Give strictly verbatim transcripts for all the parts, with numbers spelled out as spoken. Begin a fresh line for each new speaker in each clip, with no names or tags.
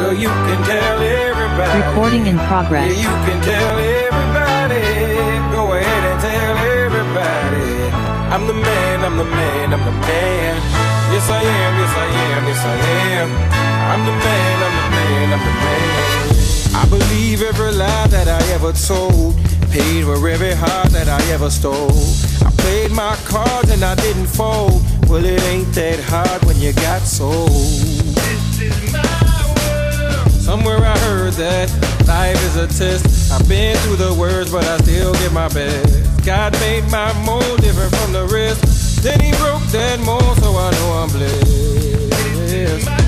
Well, you can tell everybody.
Recording in progress.
Yeah, you can tell everybody. Go ahead and tell everybody. I'm the man, I'm the man, I'm the man. Yes, I am, yes, I am, yes, I am. I'm the man, I'm the man, I'm the man. I believe every lie that I ever told. Paid for every heart that I ever stole. I played my cards and I didn't fold. Well, it ain't that hard when you got sold. This is my world. Somewhere I heard that life is a test. I've been through the worst, but I still give my best. God made my mold different from the rest. Then he broke that mold, so I know I'm blessed. This is my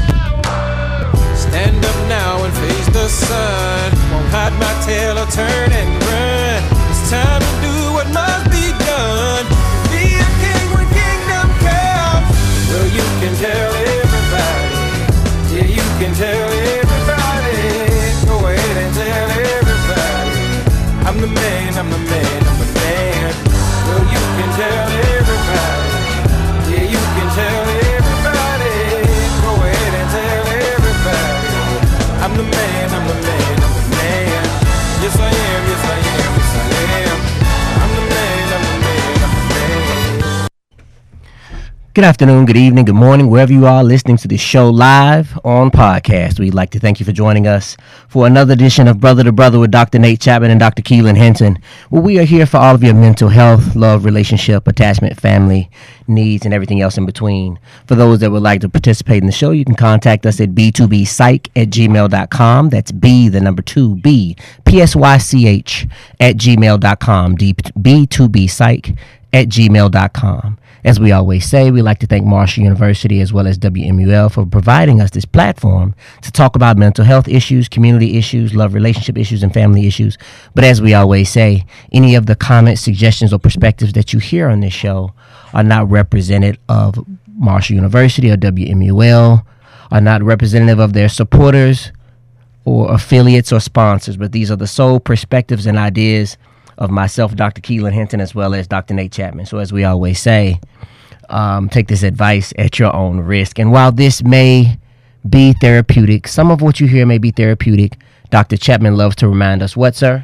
stand up now and face the sun. Won't hide my tail or turn and run. It's time to do what must be done. Be a king when kingdom comes. Well, you can tell everybody. Yeah, you can tell everybody. Go ahead and tell everybody. I'm the man, I'm the man, I'm the man. Well, you can tell everybody. Yeah, you can tell everybody. Go ahead and tell everybody. I'm the man, I'm the man, I'm the man. Yes, I am, yes, I am, yes, I am. I'm the man, I'm the man, I'm the man.
Good afternoon, good evening, good morning, wherever you are listening to this show live on podcast. We'd like to thank you for joining us for another edition of Brother to Brother with Doctor Nate Chapman and Doctor Keelan Hinton, where we are here for all of your mental health, love, relationship, attachment, family needs, and everything else in between. For those that would like to participate in the show, you can contact us at b two b psych at gmail dot com. That's B, the number two, B, P S Y C H at gmail dot com, b two b psych at gmail dot com. As we always say, we like to thank Marshall University as well as W M U L for providing us this platform to talk about mental health issues, community issues, love relationship issues, and family issues. But as we always say, any of the comments, suggestions, or perspectives that you hear on this show are not representative of Marshall University or W M U L, are not representative of their supporters or affiliates or sponsors, but these are the sole perspectives and ideas of myself, Doctor Keelan Hinton, as well as Doctor Nate Chapman. So as we always say, um, take this advice at your own risk. And while this may be therapeutic, some of what you hear may be therapeutic, Doctor Chapman loves to remind us what, sir?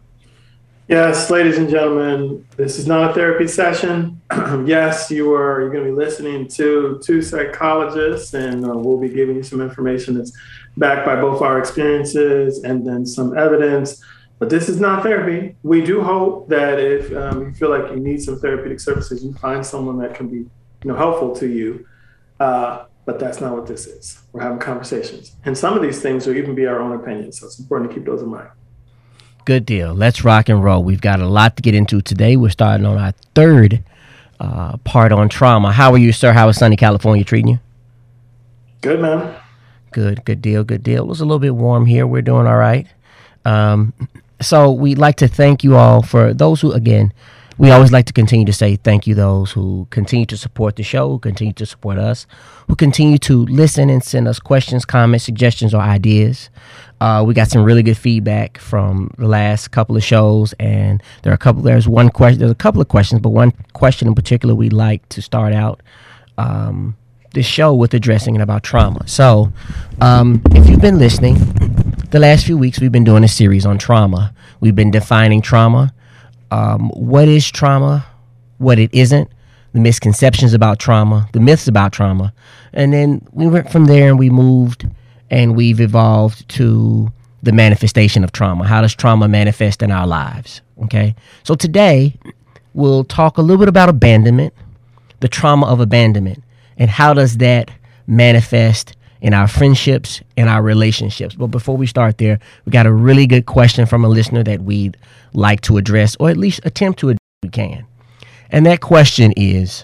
Yes, ladies and gentlemen, this is not a therapy session. Yes, you are you're going to be listening to two psychologists, and uh, we'll be giving you some information that's backed by both our experiences and then some evidence. But this is not therapy. We do hope that if um, you feel like you need some therapeutic services, you find someone that can be, you know, helpful to you. Uh, but that's not what this is. We're having conversations. And some of these things will even be our own opinions. So it's important to keep those in mind.
Good deal. Let's rock and roll. We've got a lot to get into today. We're starting on our third uh, part on trauma. How are you, sir? How is sunny California treating you?
Good, man.
Good, good deal, good deal. It was a little bit warm here. We're doing all right. Um, so we'd like to thank you all for those who, again, we always like to continue to say thank you those who continue to support the show, who continue to support us, who continue to listen and send us questions, comments, suggestions, or ideas. Uh, we got some really good feedback from the last couple of shows, and there are a couple. There's one question. There's a couple of questions, but one question in particular we'd like to start out um, this show with addressing about trauma. So, um, if you've been listening, the last few weeks we've been doing a series on trauma. We've been defining trauma. Um, what is trauma, what it isn't, the misconceptions about trauma, the myths about trauma. And then we went from there and we moved and we've evolved to the manifestation of trauma. How does trauma manifest in our lives? Okay. So today we'll talk a little bit about abandonment, the trauma of abandonment, and how does that manifest in our friendships, in our relationships. But before we start there, we got a really good question from a listener that we'd like to address, or at least attempt to address if we can. And that question is,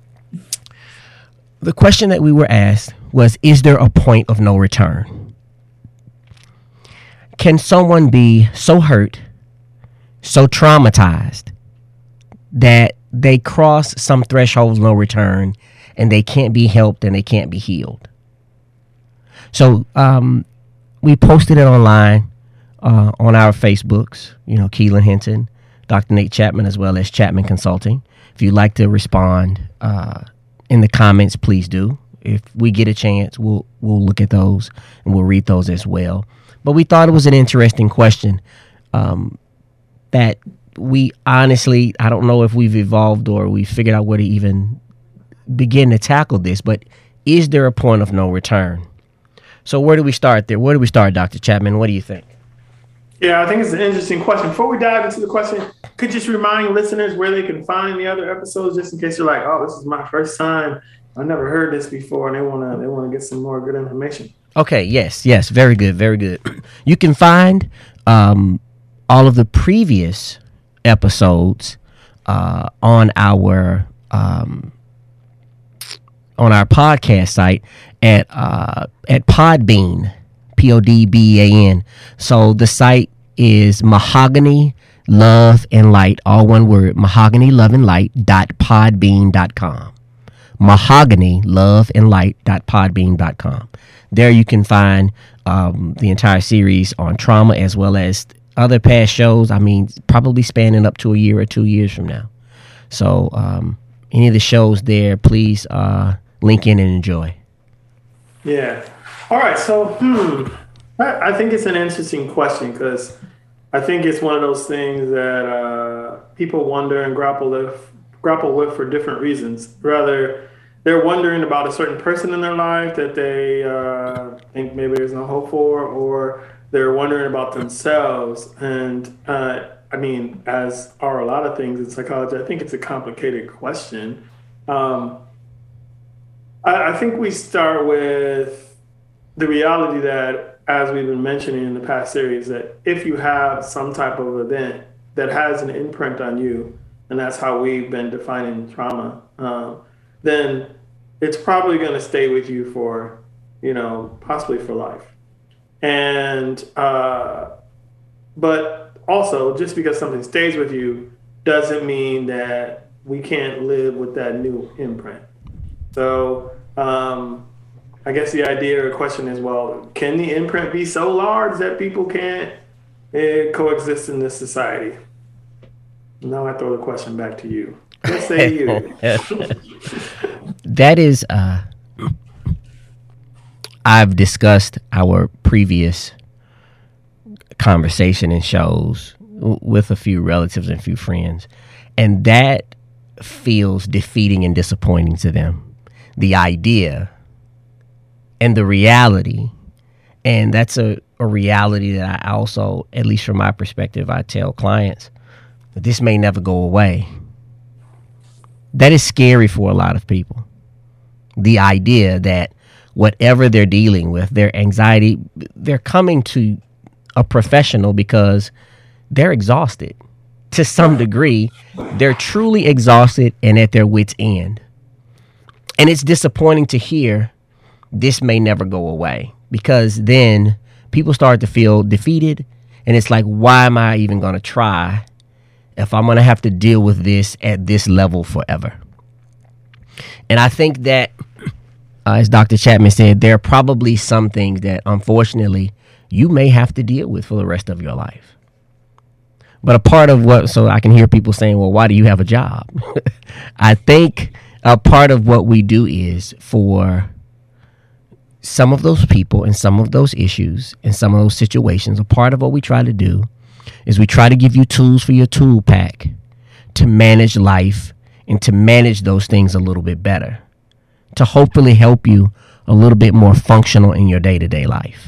the question that we were asked was, is there a point of no return? Can someone be so hurt, so traumatized, that they cross some threshold of no return and they can't be helped and they can't be healed? So um, we posted it online uh, on our Facebooks, you know, Keelan Hinton, Doctor Nate Chapman, as well as Chapman Consulting. If you'd like to respond uh, in the comments, please do. if we get a chance, we'll we'll look at those and we'll read those as well. But we thought it was an interesting question um, that we honestly, I don't know if we've evolved or we figured out where to even begin to tackle this, but is there a point of no return? So where do we start there? Where do we start, Doctor Chapman? What do you think?
Yeah, I think it's an interesting question. Before we dive into the question, could you just remind listeners where they can find the other episodes, just in case you're like, oh, this is my first time. I never heard this before, and they want to they want to get some more good information.
Okay, yes, yes, very good, very good. You can find um, all of the previous episodes uh, on our um, on our podcast site at uh, at Podbean, P O D B E A N. So the site is Mahogany Love and Light, all one word, mahogany love and light dot podbean dot com. mahogany love and light dot podbean dot com. There you can find um, the entire series on trauma, as well as other past shows. I mean, probably spanning up to a year or two years from now. So um, any of the shows there, please uh, link in and enjoy.
Yeah. All right. So, hmm, I, I think it's an interesting question, because I think it's one of those things that uh, people wonder and grapple with, grapple with for different reasons. Rather, they're wondering about a certain person in their life that they uh, think maybe there's no hope for, or they're wondering about themselves. And uh, I mean, as are a lot of things in psychology, I think it's a complicated question. Um, I, I think we start with the reality that, as we've been mentioning in the past series, that if you have some type of event that has an imprint on you, and that's how we've been defining trauma, um, then it's probably going to stay with you for, you know, possibly for life. And, uh, but also, just because something stays with you doesn't mean that we can't live with that new imprint. So, um, I guess the idea or question is, well, can the imprint be so large that people can't uh, coexist in this society? Now I throw the question back to you. What say you?
That is, uh, I've discussed our previous conversation and shows w- with a few relatives and a few friends, and that feels defeating and disappointing to them. The idea and the reality, and that's a, a reality that I also, at least from my perspective, I tell clients that this may never go away. That is scary for a lot of people. The idea that whatever they're dealing with, their anxiety, they're coming to a professional because they're exhausted. To some degree, they're truly exhausted and at their wits' end. And it's disappointing to hear this may never go away, because then people start to feel defeated, and it's like, why am I even going to try if I'm going to have to deal with this at this level forever? And I think that, uh, as Doctor Chapman said, there are probably some things that, unfortunately, you may have to deal with for the rest of your life. But a part of what, so I can hear people saying, well, why do you have a job? I think a part of what we do is, for some of those people and some of those issues and some of those situations, a part of what we try to do is we try to give you tools for your tool pack to manage life and to manage those things a little bit better, to hopefully help you a little bit more functional in your day-to-day life.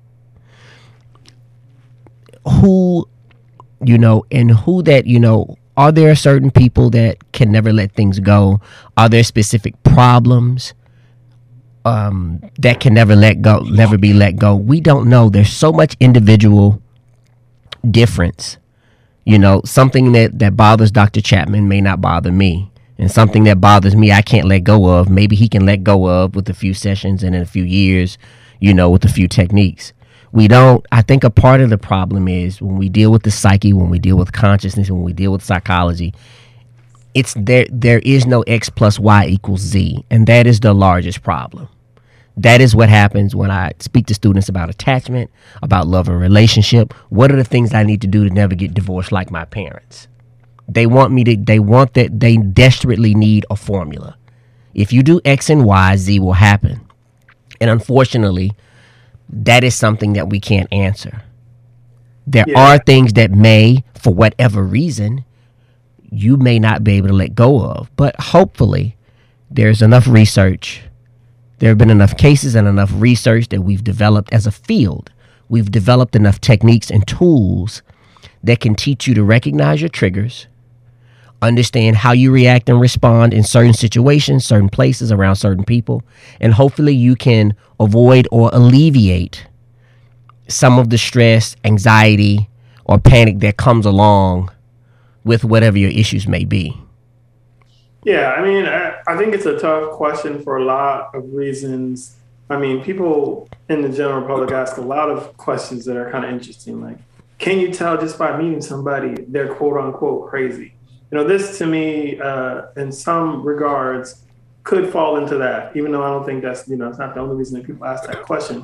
Who, you know, and who that, you know, are there certain people that can never let things go? Are there specific problems um, that can never let go, never be let go? We don't know. There's so much individual difference. You know, something that, that bothers Doctor Chapman may not bother me. And something that bothers me, I can't let go of. Maybe he can let go of with a few sessions and in a few years, you know, with a few techniques. We don't, I think a part of the problem is when we deal with the psyche, when we deal with consciousness, when we deal with psychology, it's there, there is no X plus Y equals Z. And that is the largest problem. That is what happens when I speak to students about attachment, about love and relationship. What are the things I need to do to never get divorced like my parents? They want me to, they want that, they desperately need a formula. If you do X and Y, Z will happen. And unfortunately, that is something that we can't answer. There
Yeah.
are things that may, for whatever reason, you may not be able to let go of. But hopefully, there's enough research. There have been enough cases and enough research that we've developed as a field. We've developed enough techniques and tools that can teach you to recognize your triggers, understand how you react and respond in certain situations, certain places, around certain people, and hopefully you can avoid or alleviate some of the stress, anxiety, or panic that comes along with whatever your issues may be.
Yeah, I mean, I, I think it's a tough question for a lot of reasons. I mean, people in the general public ask a lot of questions that are kind of interesting, like, can you tell just by meeting somebody they're quote unquote crazy? You know, this to me, uh, in some regards, could fall into that, even though I don't think that's, you know, it's not the only reason that people ask that question.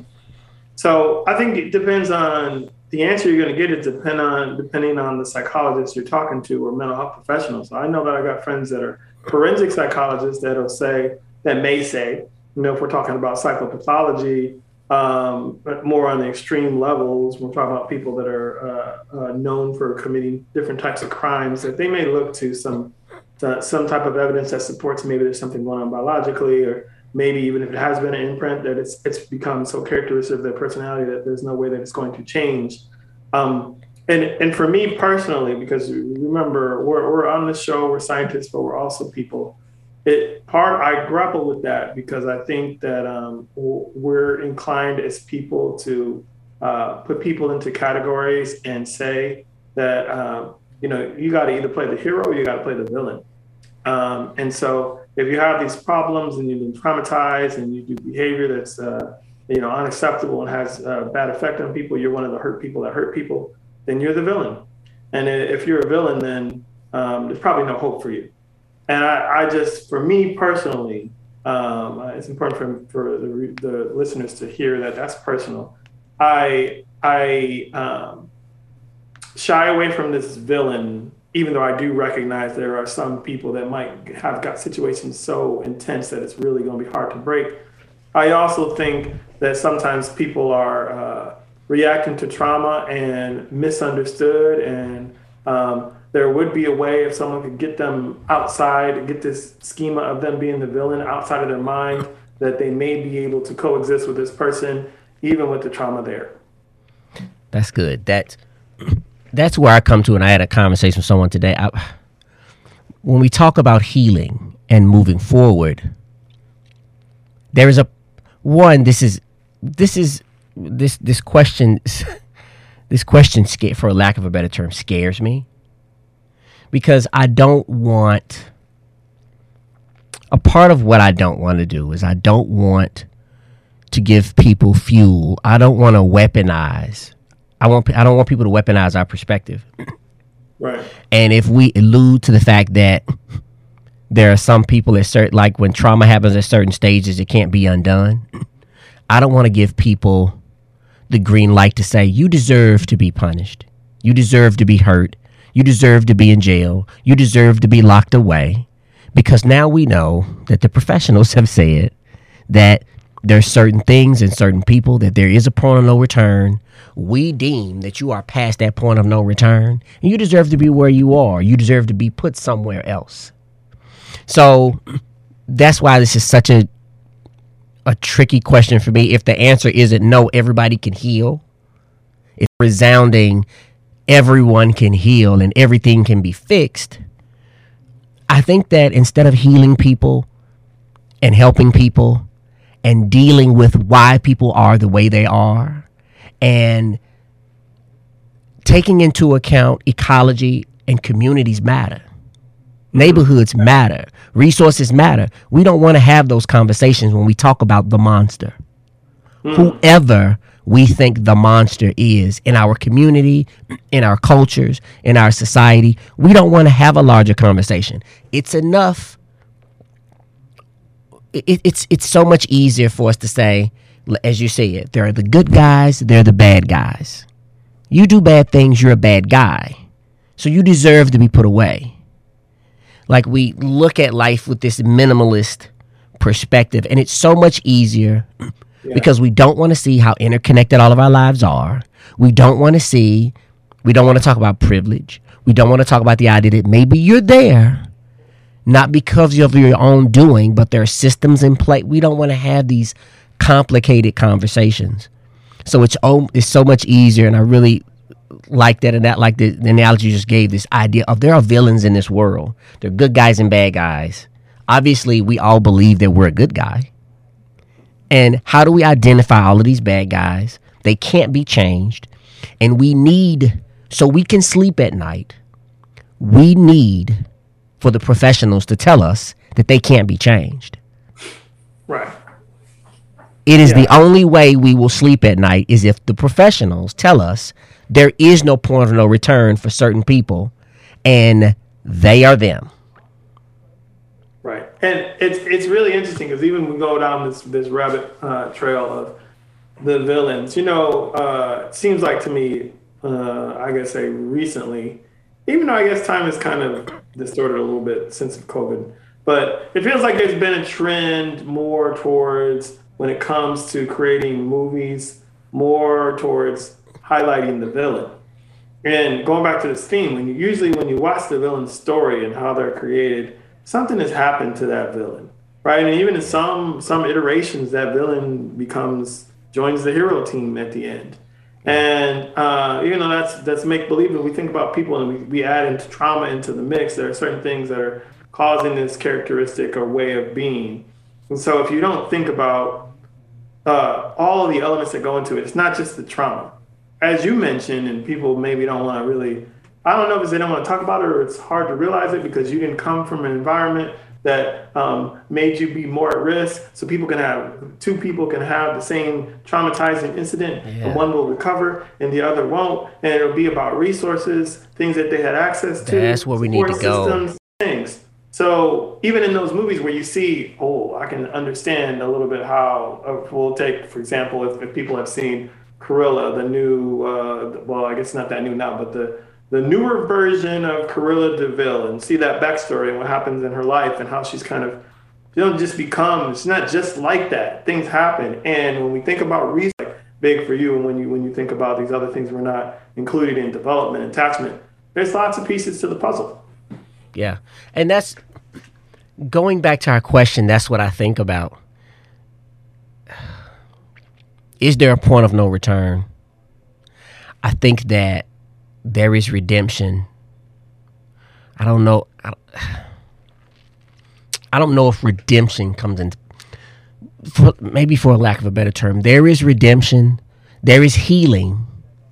So I think it depends on the answer you're going to get. It depend on depending on the psychologist you're talking to or mental health professionals. So I know that I got friends that are forensic psychologists that'll say, that may say, you know, if we're talking about psychopathology, um, but more on the extreme levels, we're talking about people that are uh, uh, known for committing different types of crimes, that they may look to some to some type of evidence that supports maybe there's something going on biologically, or maybe even if it has been an imprint, that it's it's become so characteristic of their personality that there's no way that it's going to change. Um, and and for me personally, because remember, we're we're on this show, we're scientists, but we're also people. It part I grapple with that because I think that um, we're inclined as people to uh, put people into categories and say that um, you know, you got to either play the hero or you got to play the villain. Um, and so if you have these problems and you've been traumatized and you do behavior that's uh, you know, unacceptable and has a bad effect on people, you're one of the hurt people that hurt people, then you're the villain. And if you're a villain, then um, there's probably no hope for you. And I, I just, for me personally, um, it's important for, for the, the listeners to hear that that's personal. I I um, shy away from this villain, even though I do recognize there are some people that might have got situations so intense that it's really going to be hard to break. I also think that sometimes people are uh, reacting to trauma and misunderstood, and um, there would be a way if someone could get them outside, get this schema of them being the villain outside of their mind, that they may be able to coexist with this person, even with the trauma there.
That's good. That's, that's where I come to, and I had a conversation with someone today. I, when we talk about healing and moving forward, there is a, one, this is, this is, this, this question, this question, for lack of a better term, scares me. Because I don't want, a part of what I don't want to do is I don't want to give people fuel. I don't want to weaponize. I want, I don't want people to weaponize our perspective.
Right.
And if we allude to the fact that there are some people at certain, like when trauma happens at certain stages, it can't be undone. I don't want to give people the green light to say, you deserve to be punished. You deserve to be hurt. You deserve to be in jail. You deserve to be locked away. Because now we know that the professionals have said that there's certain things and certain people that there is a point of no return. We deem that you are past that point of no return, and you deserve to be where you are. You deserve to be put somewhere else. So that's why this is such a a tricky question for me. If the answer isn't no, everybody can heal, it's resounding, everyone can heal and everything can be fixed. I think that instead of healing people and helping people and dealing with why people are the way they are and taking into account ecology and communities matter, neighborhoods matter, resources matter. We don't want to have those conversations when we talk about the monster. Mm. Whoever we think the monster is in our community, in our cultures, in our society, we don't want to have a larger conversation. It's enough. It, it's it's so much easier for us to say, as you say it, there are the good guys, there are the bad guys. You do bad things, you're a bad guy. So you deserve to be put away. Like we look at life with this minimalist perspective. And it's so much easier
Yeah.
because we don't want to see how interconnected all of our lives are. We don't want to see, we don't want to talk about privilege. We don't want to talk about the idea that maybe you're there, not because of your own doing, but there are systems in place. We don't want to have these complicated conversations. So it's oh, it's so much easier, and I really like that, and that like the, the analogy you just gave, this idea of there are villains in this world. There are good guys and bad guys. Obviously, we all believe that we're a good guy. And how do we identify all of these bad guys? They can't be changed. And we need, so we can sleep at night, we need for the professionals to tell us that they can't be changed.
Right.
It is
Yeah.
the only way we will sleep at night is if the professionals tell us there is no point of no return for certain people, and they are them.
Right, and it's it's really interesting because even we go down this this rabbit uh, trail of the villains. You know, uh, it seems like to me, uh, I guess say recently, even though I guess time is kind of distorted a little bit since COVID, but it feels like there's been a trend more towards when it comes to creating movies, more towards highlighting the villain. And going back to this theme, when you usually when you watch the villain's story and how they're created, something has happened to that villain, right? And even in some some iterations, that villain becomes joins the hero team at the end. And uh, even though that's that's make believe, when we think about people and we, we add into trauma into the mix, there are certain things that are causing this characteristic or way of being. And so if you don't think about uh, all of the elements that go into it, it's not just the trauma. As you mentioned, and people maybe don't want to really, I don't know if they don't want to talk about it or it's hard to realize it because you didn't come from an environment that um, made you be more at risk. So people can have, two people can have the same traumatizing incident,
Yeah.
and one will recover and the other won't. And it'll be about resources, things that they had access to.
That's where we need to
support
go.
systems, things. So even in those movies where you see, oh, I can understand a little bit how, uh, we'll take, for example, if, if people have seen Cruella, the new, uh, well, I guess not that new now, but the, the newer version of Cruella de Vil, and see that backstory and what happens in her life and how she's kind of, she don't just become, it's not just like that. Things happen. And when we think about research, like big for you, and when you when you think about these other things we're not included in development and attachment, there's lots of pieces to the puzzle.
Yeah. And that's going back to our question, that's what I think about. Is there a point of no return? I think that there is redemption. I don't know. I don't, I don't know if redemption comes in, for, maybe for a lack of a better term. There is redemption. There is healing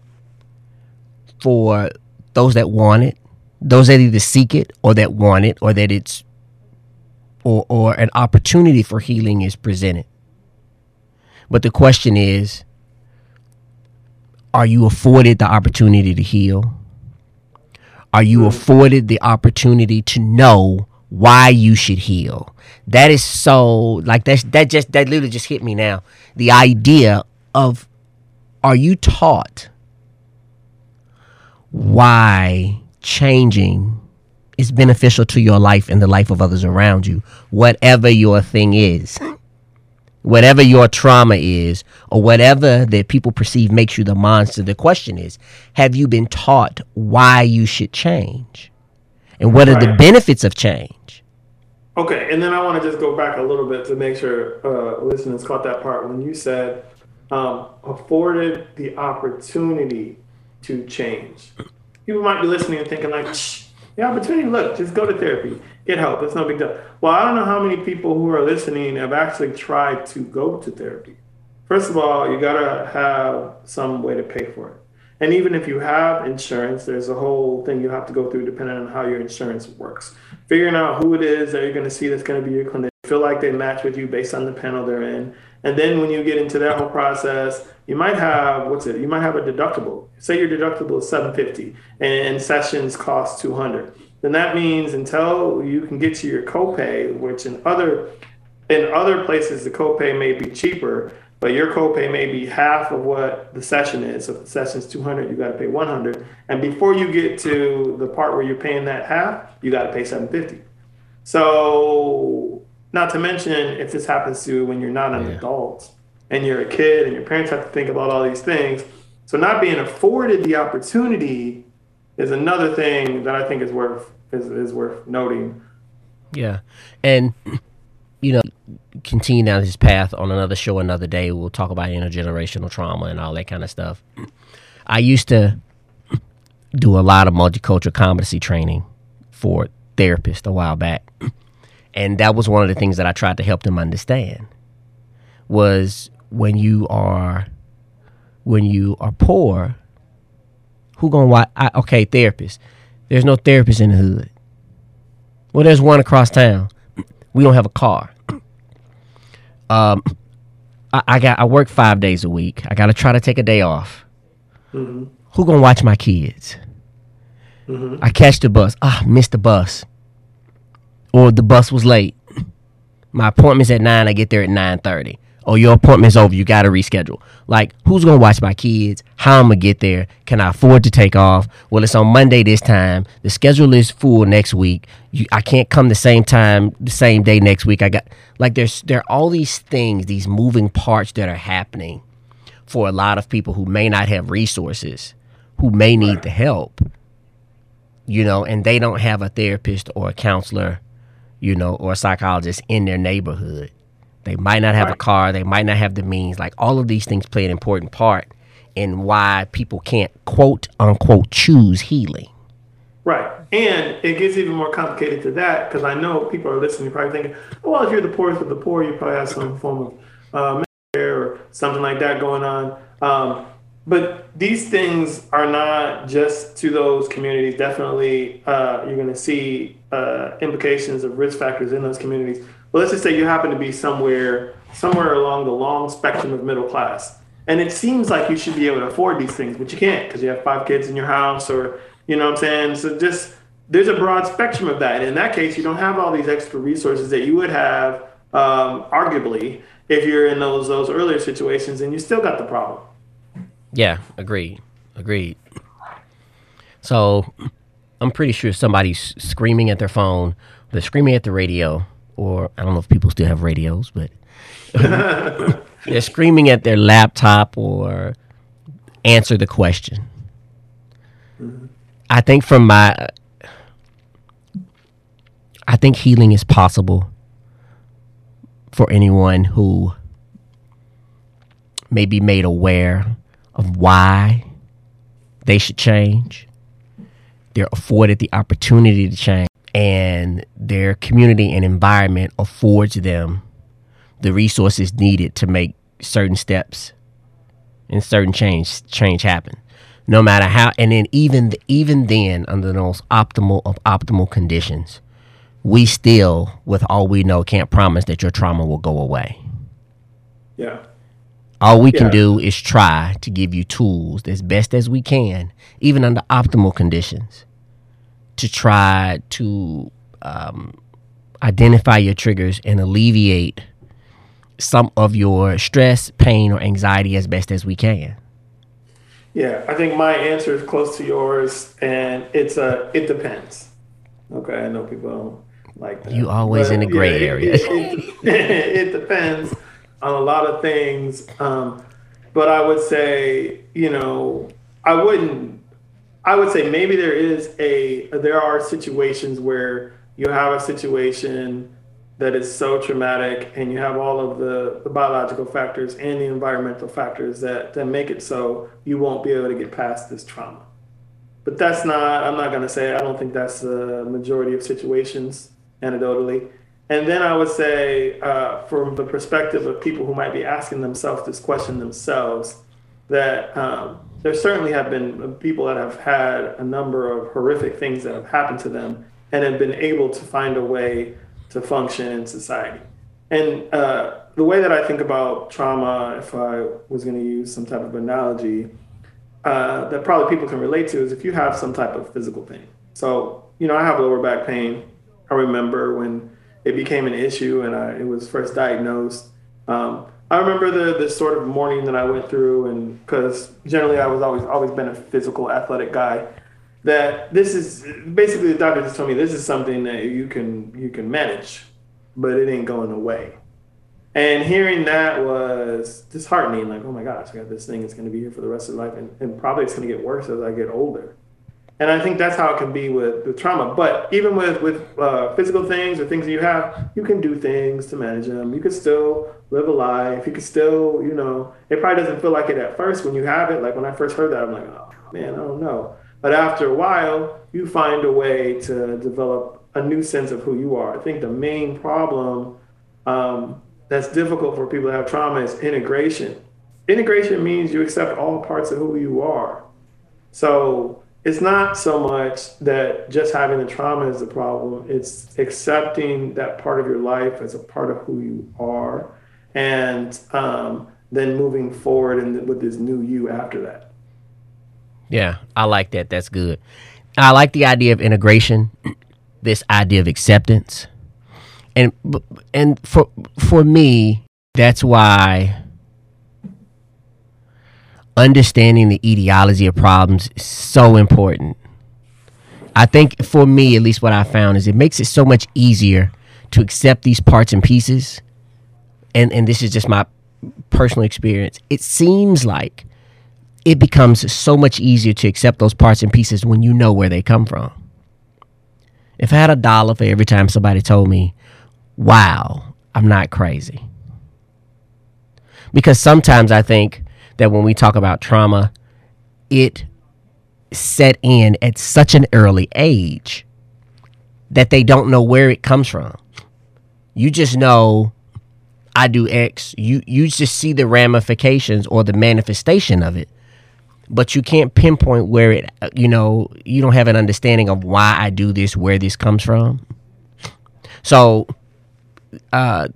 for those that want it, those that either seek it or that want it, or that it's, or, or an opportunity for healing is presented. But the question is, are you afforded the opportunity to heal? Are you afforded the opportunity to know why you should heal? That is so, like, that's, that just, that literally just hit me now. The idea of, are you taught why changing is beneficial to your life and the life of others around you, whatever your thing is? Whatever your trauma is, or whatever that people perceive makes you the monster, the question is, have you been taught why you should change? And what are the
Right.
benefits of change?
Okay, and then I want to just go back a little bit to make sure uh, listeners caught that part when you said um, afforded the opportunity to change. People might be listening and thinking like, Shh, the opportunity, look, just go to therapy, get help, it's no big deal. Well, I don't know how many people who are listening have actually tried to go to therapy. First of all, you gotta have some way to pay for it. And even if you have insurance, there's a whole thing you have to go through depending on how your insurance works. Figuring out who it is that you're going to see that's going to be your clinician, feel like they match with you based on the panel they're in. And then when you get into that whole process, you might have, what's it? You might have a deductible. Say your deductible is seven hundred fifty dollars and sessions cost two hundred dollars. Then that means until you can get to your copay, which in other in other places the copay may be cheaper, but your copay may be half of what the session is. So if the session is two hundred dollars, you got to pay one hundred dollars. And before you get to the part where you're paying that half, you got to pay seven hundred fifty dollars. So not to mention if this happens to you when you're not an
Yeah.
adult and you're a kid and your parents have to think about all these things. So not being afforded the opportunity is another thing that I think is worth is, is worth noting.
Yeah. And, you know, continue down this path on another show, another day. We'll talk about intergenerational trauma and all that kind of stuff. I used to do a lot of multicultural competency training for therapists a while back. And that was one of the things that I tried to help them understand was when you are when you are poor, who gonna watch? I, okay, therapist. There's no therapist in the hood. Well, there's one across town. We don't have a car. Um, I, I got I work five days a week. I got to try to take a day off.
Mm-hmm.
Who gonna watch my kids?
Mm-hmm.
I catch the bus. Ah, missed the bus. Or the bus was late. My appointment's at nine. I get there at nine thirty. Oh, your appointment's over. You got to reschedule. Like, who's going to watch my kids? How I'm going to get there? Can I afford to take off? Well, it's on Monday this time. The schedule is full next week. You, I can't come the same time, the same day next week. I got, like, there's there are all these things, these moving parts that are happening for a lot of people who may not have resources, who may need the help, you know, and they don't have a therapist or a counselor, you know, or a psychologist in their neighborhood. They might not have
Right.
a car. They might not have the means. Like, all of these things play an important part in why people can't, quote, unquote, choose healing.
Right. And it gets even more complicated to that because I know people are listening, probably thinking, oh, well, if you're the poorest of the poor, you probably have some form of uh, Medicare or something like that going on. Um, but these things are not just to those communities. Definitely, uh, you're going to see uh, implications of risk factors in those communities. But let's just say you happen to be somewhere, somewhere along the long spectrum of middle class. And it seems like you should be able to afford these things, but you can't because you have five kids in your house or, you know what I'm saying? So just, there's a broad spectrum of that. And in that case, you don't have all these extra resources that you would have, um, arguably, if you're in those those earlier situations and you still got the problem.
Yeah, agreed. Agreed. So I'm pretty sure somebody's screaming at their phone, they're screaming at the radio, or I don't know if people still have radios, but they're screaming at their laptop or answer the question. Mm-hmm. I think from my, I think healing is possible for anyone who may be made aware of why they should change. They're afforded the opportunity to change, and their community and environment affords them the resources needed to make certain steps and certain change change happen. No matter how, and then even even then, under the most optimal of optimal conditions, we still, with all we know, can't promise that your trauma will go away.
Yeah.
All we can
Yeah.
do is try to give you tools as best as we can, even under optimal conditions, to try to um, identify your triggers and alleviate some of your stress, pain, or anxiety as best as we can.
Yeah, I think my answer is close to yours, and it's a it depends. Okay, I know people don't like that.
You always
But,
in the gray
yeah,
area.
It, it, it depends on a lot of things, um, but I would say, you know, I wouldn't. I would say maybe there is a there are situations where you have a situation that is so traumatic and you have all of the, the biological factors and the environmental factors that, that make it so you won't be able to get past this trauma. But that's not, I'm not going to say, I don't think that's the majority of situations anecdotally. And then I would say, uh, from the perspective of people who might be asking themselves this question themselves, that um, there certainly have been people that have had a number of horrific things that have happened to them and have been able to find a way to function in society. And uh, the way that I think about trauma, if I was going to use some type of analogy uh, that probably people can relate to, is if you have some type of physical pain. So, you know, I have lower back pain. I remember when it became an issue and I, it was first diagnosed. Um, I remember the the sort of morning that I went through, and because generally I was always always been a physical athletic guy, that this is basically the doctor just told me this is something that you can you can manage. but it ain't going away. And hearing that was disheartening. Like, oh my gosh, I got this thing. It's going to be here for the rest of life. And, and probably it's going to get worse as I get older. And I think that's how it can be with, with trauma. But even with, with uh, physical things or things that you have, you can do things to manage them. You can still live a life. You can still, you know, it probably doesn't feel like it at first when you have it. Like when I first heard that, I'm like, oh man, I don't know. But after a while, you find a way to develop a new sense of who you are. I think the main problem um, that's difficult for people that have trauma is integration. Integration means you accept all parts of who you are. So it's not so much that just having the trauma is the problem. It's accepting that part of your life as a part of who you are, and um, then moving forward and with this new you after that.
Yeah, I like that. That's good. I like the idea of integration, this idea of acceptance. And and for for me, that's why understanding the etiology of problems is so important. I think for me, at least what I found is it makes it so much easier to accept these parts and pieces. And and this is just my personal experience. It seems like it becomes so much easier to accept those parts and pieces when you know where they come from. If I had a dollar for every time somebody told me, wow, I'm not crazy. Because sometimes I think that when we talk about trauma, it set in at such an early age that they don't know where it comes from. You just know I do X. You, you just see the ramifications or the manifestation of it, but you can't pinpoint where it, you know, you don't have an understanding of why I do this, where this comes from. So, uh,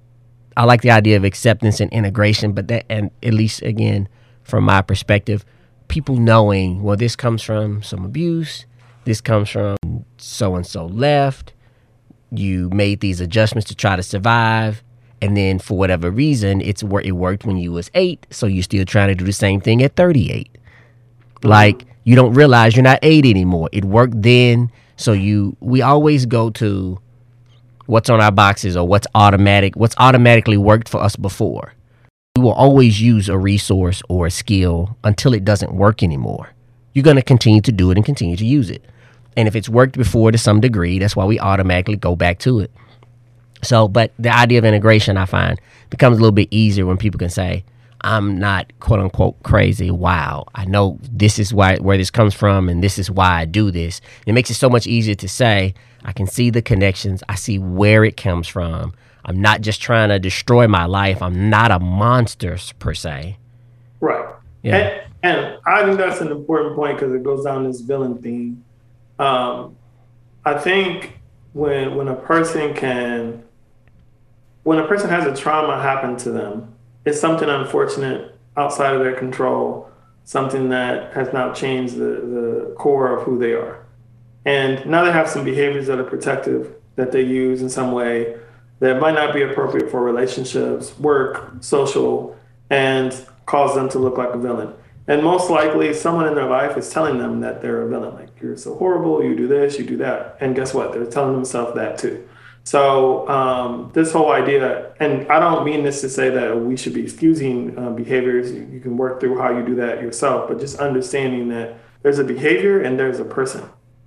I like the idea of acceptance and integration, but that, and at least again, from my perspective, people knowing, well, this comes from some abuse, this comes from so-and-so left, you made these adjustments to try to survive, and then for whatever reason, it's where it worked when you was eight, so you're still trying to do the same thing at thirty-eight. Like, you don't realize you're not eight anymore. It worked then, so you, we always go to what's on our boxes or what's automatic, what's automatically worked for us before. We will always use a resource or a skill until it doesn't work anymore. You're going to continue to do it and continue to use it. And if it's worked before to some degree, that's why we automatically go back to it. So, but the idea of integration, I find, becomes a little bit easier when people can say, I'm not quote unquote crazy. Wow. I know this is why, where this comes from, and this is why I do this. It makes it so much easier to say, I can see the connections. I see where it comes from. I'm not just trying to destroy my life. I'm not a monster per se.
Right. Yeah. And, and I think that's an important point because it goes down this villain theme. Um, I think when when a person can, when a person has a trauma happen to them, it's something unfortunate outside of their control, something that has now changed the, the core of who they are. And now they have some behaviors that are protective that they use in some way that might not be appropriate for relationships, work, social, and cause them to look like a villain. And most likely someone in their life is telling them that they're a villain. Like, you're so horrible, you do this, you do that. And guess what? They're telling themselves that too. So um, this whole idea, and I don't mean this to say that we should be excusing uh, behaviors. You, you can work through how you do that yourself, but just understanding that there's a behavior and there's a person.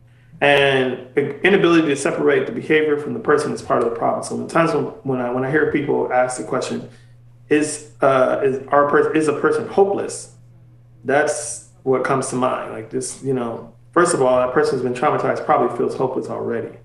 And the inability to separate the behavior from the person is part of the problem. So sometimes when, when I when I hear people ask the question, is uh, is our person is a person hopeless? That's what comes to mind. Like this, you know, first of all, that person who's been traumatized probably feels hopeless already,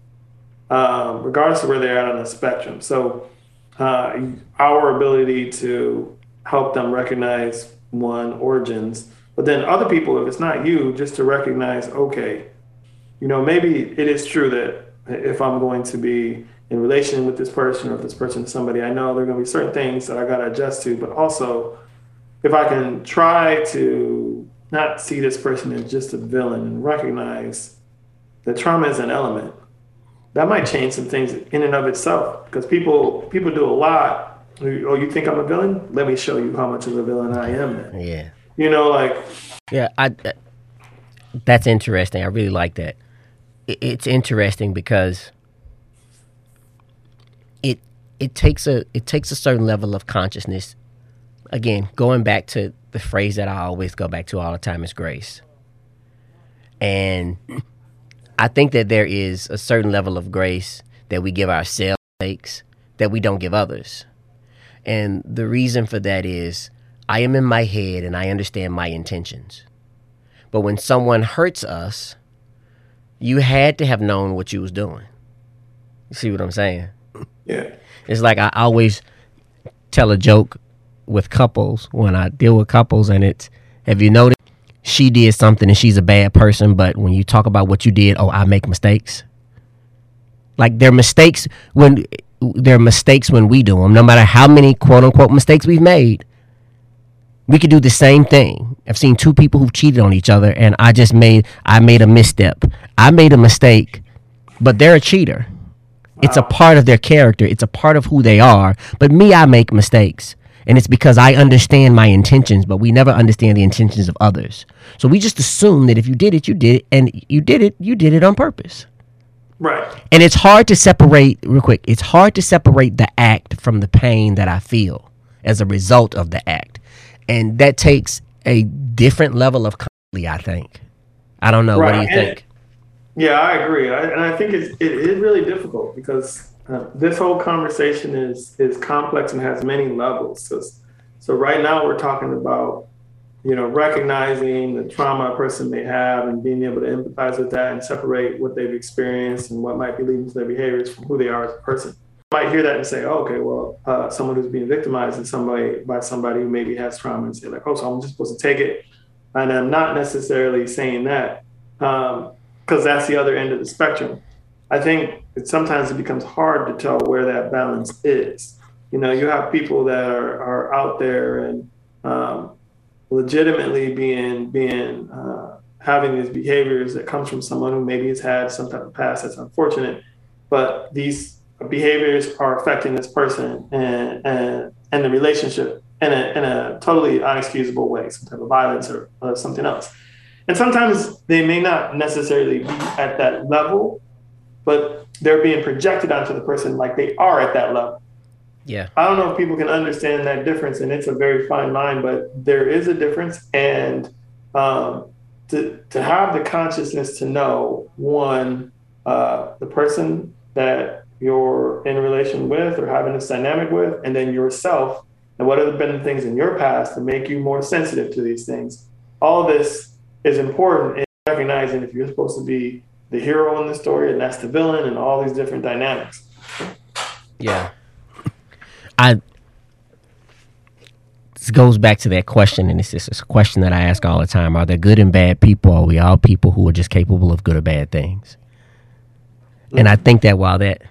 um, regardless of where they're at on the spectrum. So uh, our ability to help them recognize one, origins, but then other people, if it's not you, just to recognize, okay, you know, maybe it is true that if I'm going to be in relation with this person or if this person is somebody I know, there are going to be certain things that I got to adjust to. But also, if I can try to not see this person as just a villain and recognize that trauma is an element, that might change some things in and of itself. Because people people do a lot. Oh, you think I'm a villain? Let me show you how much of a villain I am then.
Yeah.
You know, like.
Yeah, I. That's interesting. I really like that. It's interesting because it it takes a it takes a certain level of consciousness. Again, going back to the phrase that I always go back to all the time is grace. And I think that there is a certain level of grace that we give ourselves that we don't give others. And the reason for that is I am in my head and I understand my intentions. But when someone hurts us, you had to have known what you was doing. You see what I'm saying?
Yeah.
It's like I always tell a joke with couples when I deal with couples, and it's, have you noticed she did something and she's a bad person, but when you talk about what you did, oh, I make mistakes. Like they're mistakes when they're mistakes when we do them, no matter how many quote unquote mistakes we've made. We could do the same thing. I've seen two people who've cheated on each other, and I just made, I made a misstep. I made a mistake, but they're a cheater. Wow. It's a part of their character. It's a part of who they are. But me, I make mistakes. And it's because I understand my intentions, but we never understand the intentions of others. So we just assume that if you did it, you did it. And you did it, you did it on purpose.
Right.
And it's hard to separate, real quick, it's hard to separate the act from the pain that I feel as a result of the act. And that takes a different level of comedy, I think. I don't know. Right. What do you
and
think?
Yeah, I agree. I, and I think it's, it is really difficult because Uh, this whole conversation is is complex and has many levels. So, so right now we're talking about, you know, recognizing the trauma a person may have and being able to empathize with that and separate what they've experienced and what might be leading to their behaviors from who they are as a person. You might hear that and say, oh, okay, well, uh, someone who's being victimized in some way by somebody who maybe has trauma, and say like, oh, so I'm just supposed to take it. And I'm not necessarily saying that because um, that's the other end of the spectrum. I think it, sometimes it becomes hard to tell where that balance is. You know, you have people that are, are out there and um, legitimately being, being uh, having these behaviors that comes from someone who maybe has had some type of past that's unfortunate, but these behaviors are affecting this person and, and, and the relationship in a, in a totally unexcusable way, some type of violence or, or something else. And sometimes they may not necessarily be at that level, but they're being projected onto the person like they are at that level.
Yeah.
I don't know if people can understand that difference, and it's a very fine line, but there is a difference. And um, to to have the consciousness to know, one, uh, the person that you're in a relation with or having this dynamic with, and then yourself, and what have been the things in your past to make you more sensitive to these things. All this is important in recognizing if you're supposed to be the hero in the story, and that's the villain, and all these different dynamics.
Yeah. I, this goes back to that question, and it's just a question that I ask all the time. Are there good and bad people? Or are we all people who are just capable of good or bad things? Mm-hmm. And I think that while that,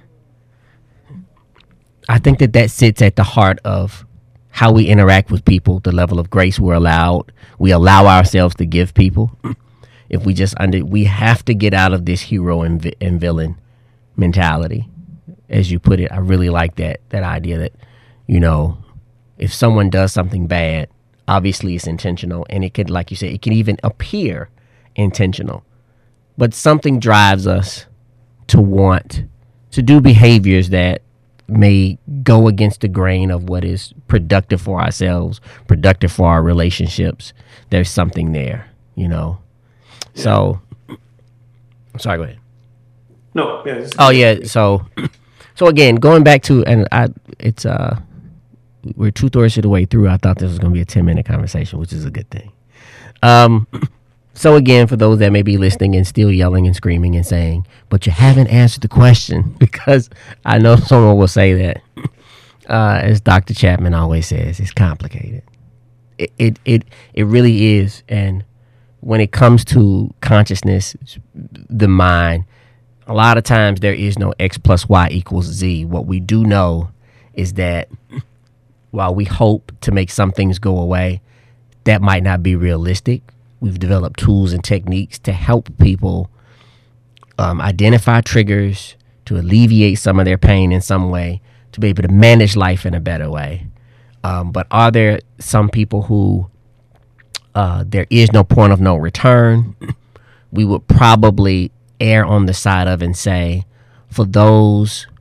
I think that that sits at the heart of how we interact with people, the level of grace we're allowed, we allow ourselves to give people. If we just under, we have to get out of this hero and, vi- and villain mentality, as you put it. I really like that that idea that, you know, if someone does something bad, obviously it's intentional, and it could, like you said, it can even appear intentional, but something drives us to want to do behaviors that may go against the grain of what is productive for ourselves, productive for our relationships. There's something there, you know. So, I'm sorry, go ahead.
No, yeah.
Oh, yeah. So, so again, going back to, and I, it's, uh, we're two thirds of the way through. I thought this was going to be a ten minute conversation, which is a good thing. Um, so again, for those that may be listening and still yelling and screaming and saying, but you haven't answered the question, because I know someone will say that, uh, as Doctor Chapman always says, it's complicated. It, it, it, it really is. And when it comes to consciousness, the mind, a lot of times there is no X plus Y equals Z. What we do know is that while we hope to make some things go away, that might not be realistic. We've developed tools and techniques to help people um, identify triggers, to alleviate some of their pain in some way, to be able to manage life in a better way. Um, but are there some people who Uh, there is no point of no return? We would probably err on the side of and say, for those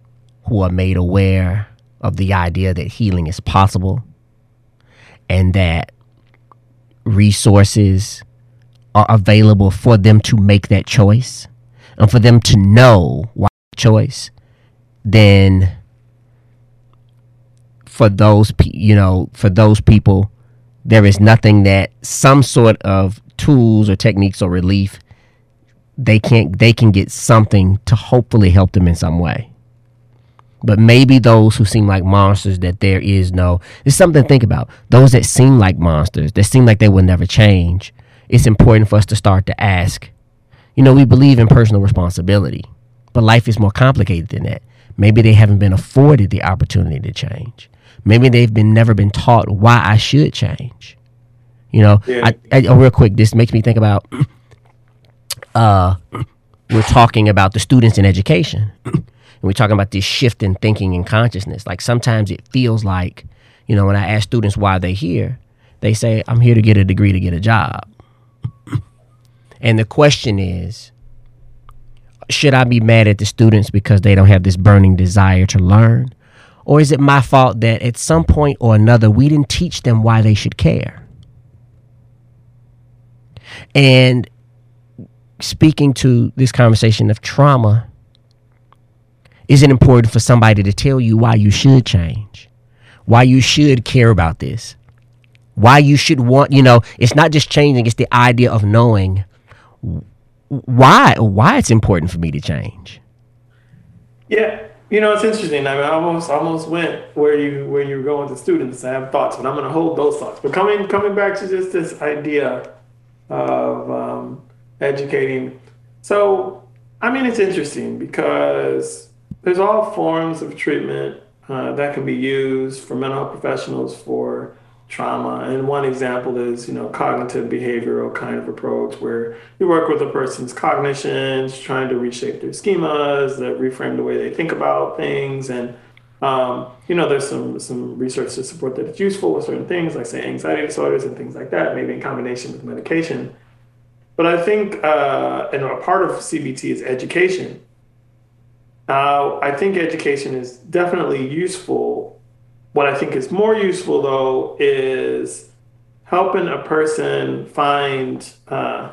who are made aware of the idea that healing is possible and that resources are available for them to make that choice and for them to know why choice, then for those, you know, for those people, there is nothing that some sort of tools or techniques or relief they can't, they can get something to hopefully help them in some way. But maybe those who seem like monsters, that there is no, it's something to think about. Those that seem like monsters, that seem like they will never change, it's important for us to start to ask, you know, we believe in personal responsibility, but life is more complicated than that. Maybe they haven't been afforded the opportunity to change. Maybe they've been never been taught why I should change. You know, yeah. I, I, oh, real quick, this makes me think about, uh, we're talking about the students in education. And we're talking about this shift in thinking and consciousness. Like sometimes it feels like, you know, when I ask students why they're here, they say, I'm here to get a degree to get a job. And the question is, should I be mad at the students because they don't have this burning desire to learn? Or is it my fault that at some point or another, we didn't teach them why they should care? And speaking to this conversation of trauma, is it important for somebody to tell you why you should change? Why you should care about this? Why you should want, you know, it's not just changing, it's the idea of knowing why, why it's important for me to change.
Yeah. You know, it's interesting. I mean, I almost almost went where you where you were going with the students. I have thoughts, but I'm going to hold those thoughts. But coming coming back to just this idea of um, educating. So, I mean, it's interesting because there's all forms of treatment uh, that can be used for mental health professionals for trauma. And one example is, you know, cognitive behavioral kind of approach where you work with a person's cognitions, trying to reshape their schemas, that reframe the way they think about things. And, um, you know, there's some some research to support that it's useful with certain things, like, say, anxiety disorders and things like that, maybe in combination with medication. But I think, uh, and a part of C B T is education. Uh, I think education is definitely useful. What I think is more useful, though, is helping a person find uh,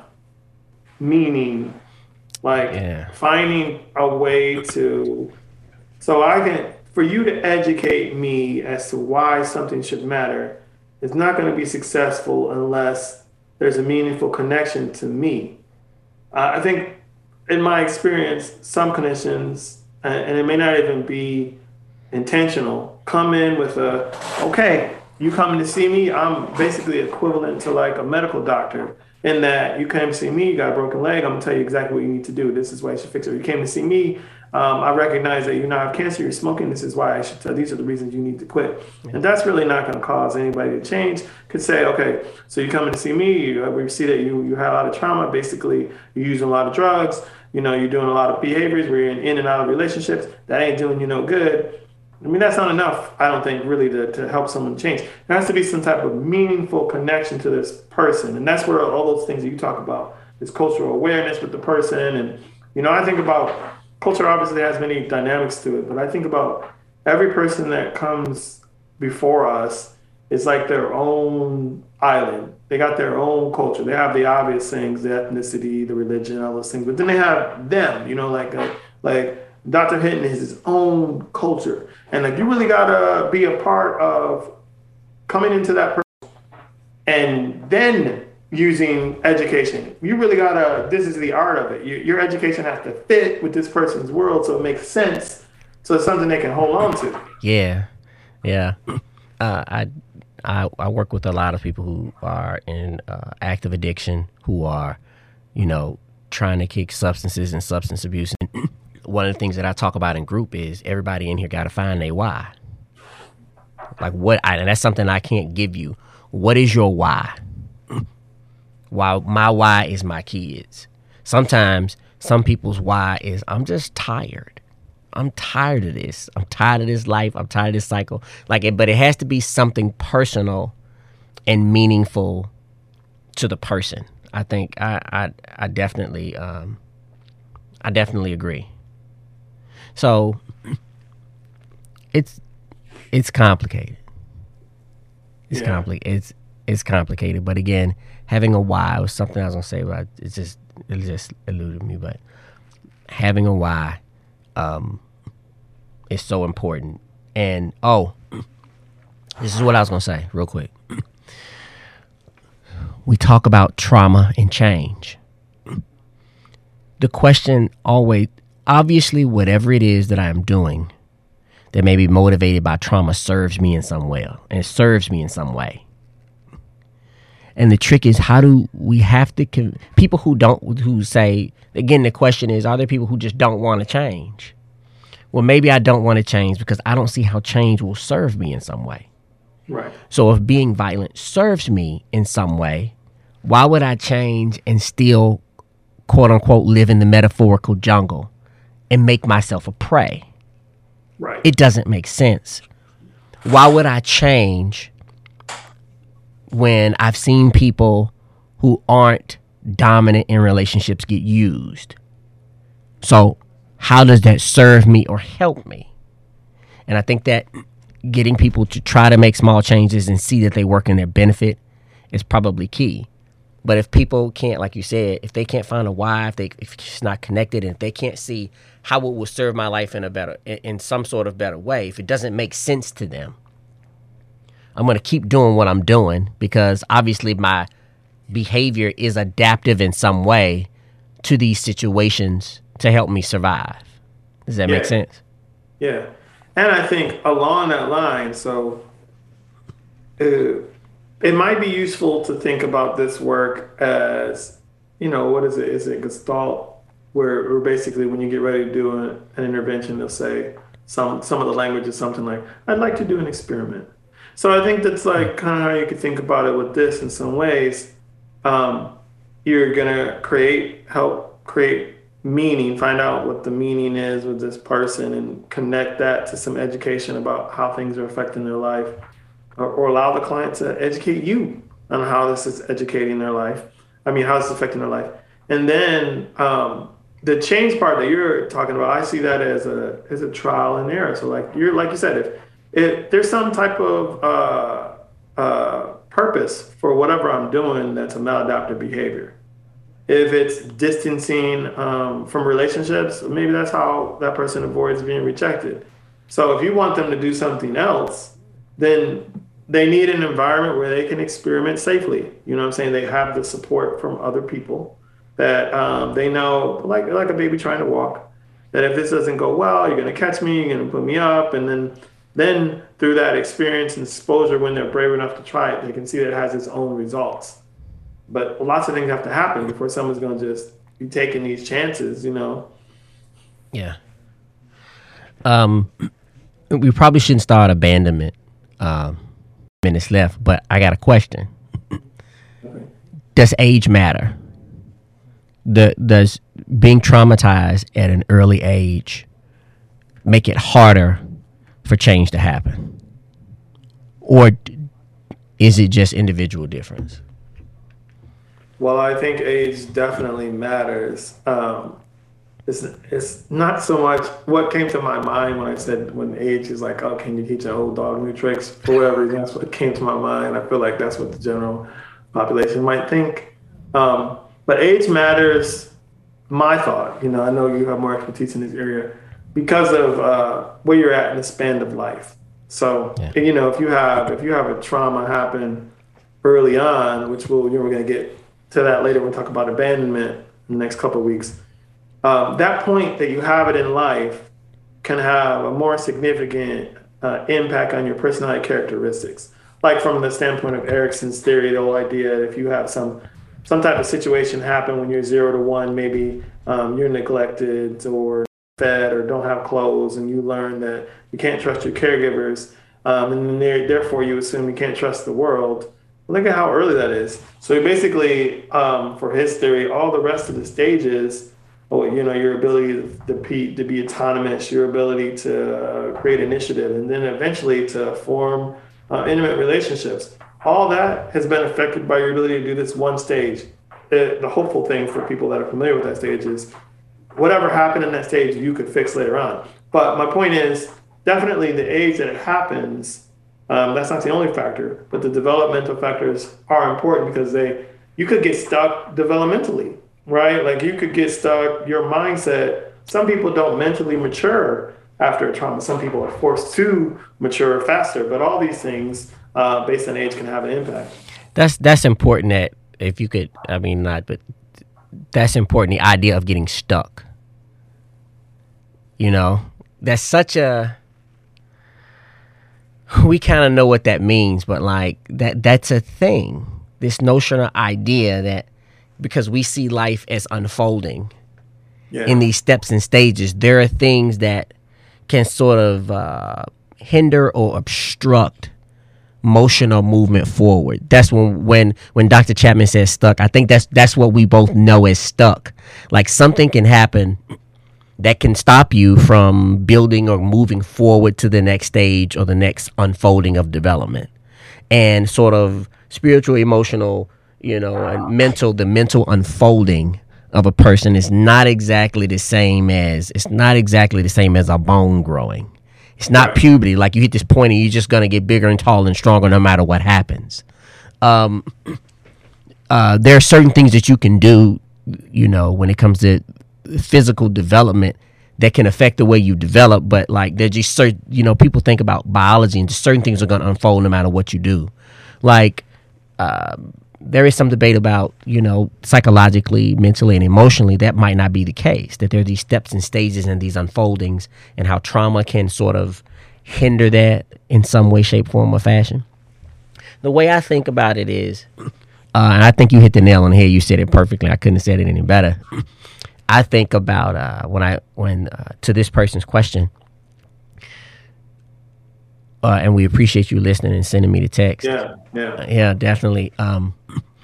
meaning, like yeah. finding a way to, so I can, for you to educate me as to why something should matter, it's not going to be successful unless there's a meaningful connection to me. Uh, I think in my experience, some clinicians, uh, and it may not even be intentional, come in with a, okay, you coming to see me, I'm basically equivalent to like a medical doctor in that you came to see me, you got a broken leg, I'm gonna tell you exactly what you need to do. This is why you should fix it. You came to see me, um, I recognize that you now have cancer, you're smoking, this is why I should tell, these are the reasons you need to quit. And that's really not gonna cause anybody to change. Could say, okay, so you coming to see me, you, we see that you, you had a lot of trauma, basically you're using a lot of drugs, you know, you're doing a lot of behaviors where you're in, in and out of relationships, that ain't doing you no good. I mean, that's not enough, I don't think, really, to, to help someone change. There has to be some type of meaningful connection to this person. And that's where all those things that you talk about, this cultural awareness with the person. And, you know, I think about, culture obviously has many dynamics to it, but I think about every person that comes before us is like their own island. They got their own culture. They have the obvious things, the ethnicity, the religion, all those things. But then they have them, you know, like a, like, Doctor Hinton is his own culture. And like you really gotta be a part of coming into that person and then using education. You really gotta, this is the art of it. You, your education has to fit with this person's world so it makes sense. So it's something they can hold on to.
Yeah. Yeah. Uh, I, I, I work with a lot of people who are in uh, active addiction, who are, you know, trying to kick substances and substance abuse. And one of the things that I talk about in group is everybody in here got to find their why. Like what, I, and that's something I can't give you. What is your why? Why my why is my kids. Sometimes some people's why is I'm just tired. I'm tired of this. I'm tired of this life. I'm tired of this cycle. Like it, but it has to be something personal and meaningful to the person. I think I I, I definitely um, I definitely agree. So it's it's complicated. It's
Yeah.
complicated. It's it's complicated. But again, having a why was something I was gonna say, but it's just it just eluded me. But having a why um, is so important. And oh, this is what I was gonna say, real quick. We talk about trauma and change. The question always, obviously, whatever it is that I'm doing that may be motivated by trauma serves me in some way, and it serves me in some way. And the trick is, how do we have to, con- people who don't, who say, again, the question is, are there people who just don't want to change? Well, maybe I don't want to change because I don't see how change will serve me in some way.
Right.
So if being violent serves me in some way, why would I change and still, quote unquote, live in the metaphorical jungle and make myself a prey?
Right.
It doesn't make sense. Why would I change when I've seen people who aren't dominant in relationships get used? So how does that serve me or help me? And I think that getting people to try to make small changes and see that they work in their benefit is probably key. But if people can't, like you said, if they can't find a why, if they if it's not connected, and if they can't see how it will serve my life in a better, in, in some sort of better way, if it doesn't make sense to them, I'm going to keep doing what I'm doing because obviously my behavior is adaptive in some way to these situations to help me survive. Does that
Yeah.
make sense?
Yeah. And I think along that line, so uh, it might be useful to think about this work as, you know, what is it? Is it Gestalt, where, where basically when you get ready to do an, an intervention, they'll say some some of the language is something like, I'd like to do an experiment. So I think that's like kind of how you could think about it with this in some ways. Um, you're going to create, help create meaning, find out what the meaning is with this person and connect that to some education about how things are affecting their life, or, or allow the client to educate you on how this is educating their life. I mean, how it's affecting their life. And then um, the change part that you're talking about, I see that as a as a trial and error. So like you're like you said, if if there's some type of uh, uh, purpose for whatever I'm doing that's a maladaptive behavior. If it's distancing um, from relationships, maybe that's how that person avoids being rejected. So if you want them to do something else, then they need an environment where they can experiment safely. You know what I'm saying? They have the support from other people that um, they know, like like a baby trying to walk, that if this doesn't go well, you're going to catch me, you're going to put me up. And then, then through that experience and exposure, when they're brave enough to try it, they can see that it has its own results. But lots of things have to happen before someone's going to just be taking these chances, you know?
Yeah. Um, we probably shouldn't start abandonment. Um, minutes left, but I got a question.
Okay.
Does age matter? The, does being traumatized at an early age make it harder for change to happen? Or d- is it just individual difference?
Well, I think age definitely matters. Um, it's it's not so much what came to my mind when I said when age is like, oh, can you teach an old dog new tricks? For whatever reason, that's what came to my mind. I feel like that's what the general population might think. Um, but age matters. My thought, you know, I know you have more expertise in this area because of uh, where you're at in the span of life. So,
Yeah.
you know, if you have if you have a trauma happen early on, which we'll you know we're going to get to that later when we talk about abandonment in the next couple of weeks. Um, that point that you have it in life can have a more significant uh, impact on your personality characteristics. Like from the standpoint of Erickson's theory, the whole idea that if you have some some type of situation happen when you're zero to one, maybe um, you're neglected or fed or don't have clothes, and you learn that you can't trust your caregivers, um, and then therefore you assume you can't trust the world. Look at how early that is. So basically, um, for his theory, all the rest of the stages, oh, you know, your ability to be, to be autonomous, your ability to uh, create initiative, and then eventually to form uh, intimate relationships, all that has been affected by your ability to do this one stage. The, the hopeful thing for people that are familiar with that stage is whatever happened in that stage, you could fix later on. But my point is, definitely the age that it happens, um, that's not the only factor, but the developmental factors are important because they, you could get stuck developmentally, right? Like you could get stuck, your mindset, some people don't mentally mature after a trauma. Some people are forced to mature faster, but all these things uh, based on age can have an impact.
That's, that's important that if you could, I mean, not, but that's important. The idea of getting stuck, you know, that's such a, we kind of know what that means, but like that, that's a thing. This notion or idea that because we see life as unfolding yeah. in these steps and stages, there are things that can sort of uh, hinder or obstruct motion or movement forward. That's when, when, when Doctor Chapman says stuck, I think that's, that's what we both know as stuck. Like something can happen that can stop you from building or moving forward to the next stage or the next unfolding of development. And sort of spiritual, emotional, you know, and mental, the mental unfolding of a person is not exactly the same as, it's not exactly the same as a bone growing. It's not puberty. Like you hit this point and you're just going to get bigger and taller and stronger no matter what happens. Um, uh, there are certain things that you can do, you know, when it comes to physical development that can affect the way you develop. But like there's just certain, you know, people think about biology and just certain things are going to unfold no matter what you do. Like uh, there is some debate about, you know, psychologically, mentally, and emotionally, that might not be the case, that there are these steps and stages and these unfoldings and how trauma can sort of hinder that in some way, shape, form, or fashion. The way I think about it is, uh, and I think you hit the nail on the head. You said it perfectly. I couldn't have said it any better. I think about uh, when I, when uh, to this person's question, Uh, and we appreciate you listening and sending me the text.
Yeah, yeah.
Uh, yeah, definitely. Um,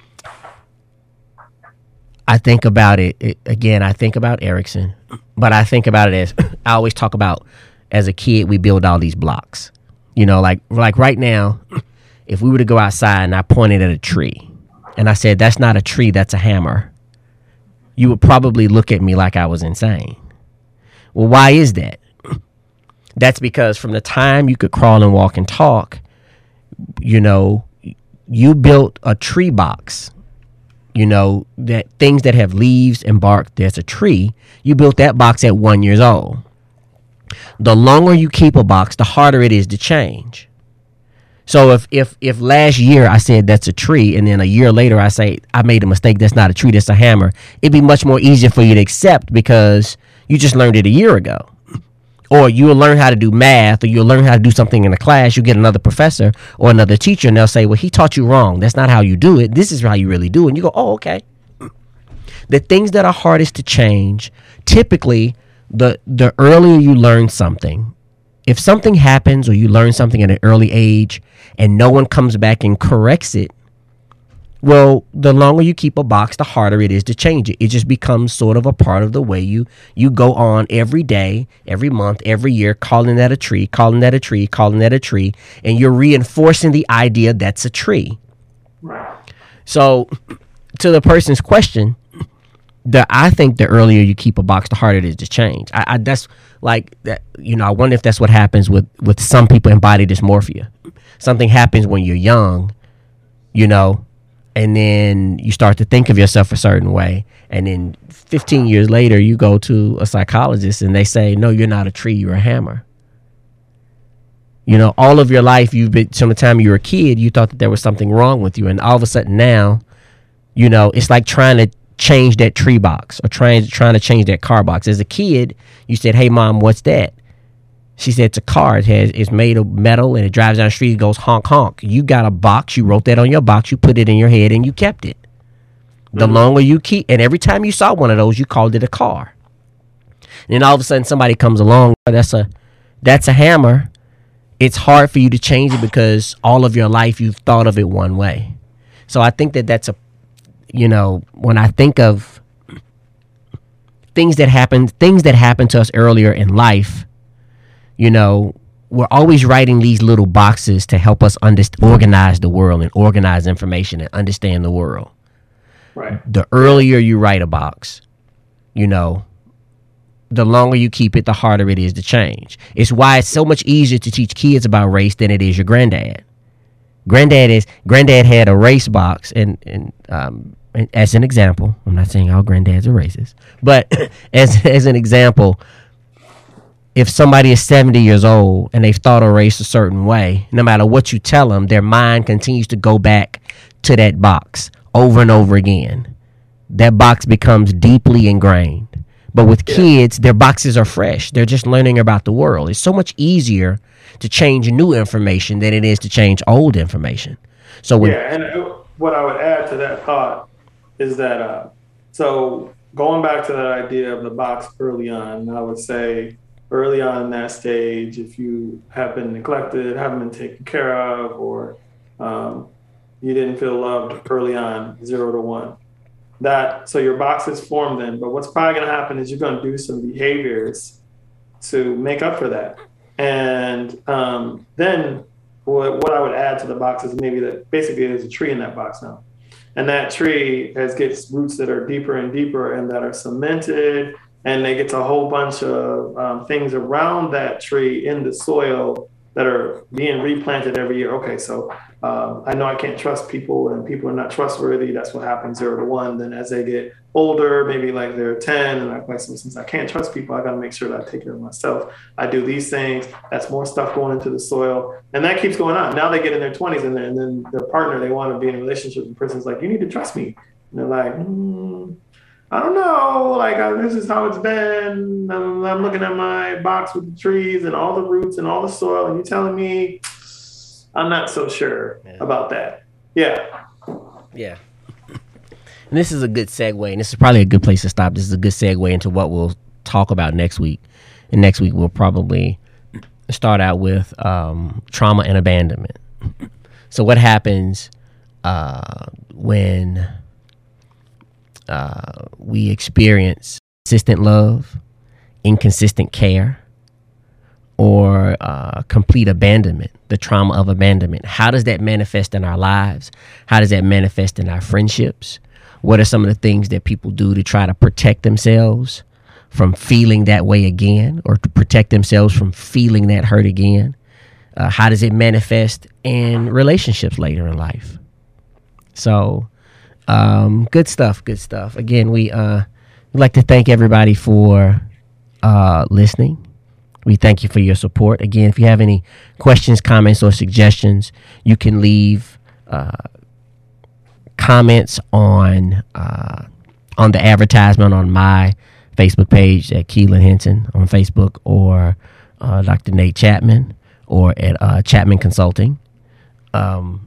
I think about it, it, again, I think about Erickson, but I think about it as, I always talk about, as a kid, we build all these blocks. You know, like like right now, if we were to go outside and I pointed at a tree, and I said, that's not a tree, that's a hammer, you would probably look at me like I was insane. Well, why is that? That's because from the time you could crawl and walk and talk, you know, you built a tree box, you know, that things that have leaves and bark, there's a tree. You built that box at one years old. The longer you keep a box, the harder it is to change. So if, if, if last year I said that's a tree and then a year later I say I made a mistake, that's not a tree, that's a hammer, it'd be much more easier for you to accept because you just learned it a year ago. Or you'll learn how to do math, or you'll learn how to do something in a class. You get another professor or another teacher, and they'll say, well, he taught you wrong. That's not how you do it. This is how you really do it. And you go, oh, okay. The things that are hardest to change, typically, the, the earlier you learn something, if something happens or you learn something at an early age and no one comes back and corrects it, well, the longer you keep a box, the harder it is to change it. It just becomes sort of a part of the way you, you go on every day, every month, every year, calling that a tree, calling that a tree, calling that a tree, and you're reinforcing the idea that's a tree. So to the person's question, the, I think the earlier you keep a box, the harder it is to change. I, I that's like that. You know, I wonder if that's what happens with, with some people in body dysmorphia. Something happens when you're young, you know, and then you start to think of yourself a certain way. And then fifteen years later, you go to a psychologist and they say, no, you're not a tree, you're a hammer. You know, all of your life, you've been, from the time you were a kid, you thought that there was something wrong with you. And all of a sudden now, you know, it's like trying to change that tree box or trying, trying to change that car box. As a kid, you said, hey, Mom, what's that? She said, it's a car. It has, it's made of metal and it drives down the street. It goes honk, honk. You got a box. You wrote that on your box. You put it in your head and you kept it. The mm-hmm. longer you keep, and every time you saw one of those, you called it a car. And then all of a sudden somebody comes along. That's a, that's a hammer. It's hard for you to change it because all of your life you've thought of it one way. So I think that that's a, you know, when I think of things that happen, things that happened to us earlier in life, you know, we're always writing these little boxes to help us underst- organize the world and organize information and understand the world.
Right.
The earlier you write a box, you know, the longer you keep it, the harder it is to change. It's why it's so much easier to teach kids about race than it is your granddad. Granddad is granddad had a race box, and and um, as an example, I'm not saying all granddads are racist, but as as an example, if somebody is seventy years old and they've thought of race a certain way, no matter what you tell them, their mind continues to go back to that box over and over again. That box becomes deeply ingrained. But with kids, their boxes are fresh. They're just learning about the world. It's so much easier to change new information than it is to change old information. So when,
yeah, and what I would add to that thought is that, uh, so going back to that idea of the box early on, I would say early on in that stage, if you have been neglected, haven't been taken care of, or um, you didn't feel loved early on, zero to one. That so your box is formed then, but what's probably going to happen is you're going to do some behaviors to make up for that. And um, then what, what I would add to the box is maybe that basically there's a tree in that box now. And that tree has gets roots that are deeper and deeper and that are cemented, and they get a whole bunch of um, things around that tree in the soil that are being replanted every year. Okay, so um, I know I can't trust people and people are not trustworthy. That's what happens zero to one. Then as they get older, maybe like they're ten, and I'm like, so since I can't trust people, I got to make sure that I take care of myself. I do these things. That's more stuff going into the soil. And that keeps going on. Now they get in their twenties and, and then their partner, they want to be in a relationship. And the person's like, you need to trust me. And they're like, hmm, I don't know, like uh, this is how it's been. I'm, I'm looking at my box with the trees and all the roots and all the soil, and you're telling me I'm not so sure yeah. about that. Yeah.
Yeah. And this is a good segue, and this is probably a good place to stop. This is a good segue into what we'll talk about next week. And next week we'll probably start out with um, trauma and abandonment. So what happens uh, when Uh, we experience consistent love, inconsistent care, or uh, complete abandonment, the trauma of abandonment? How does that manifest in our lives? How does that manifest in our friendships? What are some of the things that people do to try to protect themselves from feeling that way again, or to protect themselves from feeling that hurt again? Uh, how does it manifest in relationships later in life? So Um, good stuff, good stuff. Again, we uh, would like to thank everybody for uh, listening. We thank you for your support. Again, if you have any questions, comments, or suggestions, you can leave uh, comments on uh, on the advertisement on my Facebook page at Keelan Henson on Facebook, or uh, Doctor Nate Chapman, or at uh, Chapman Consulting. Um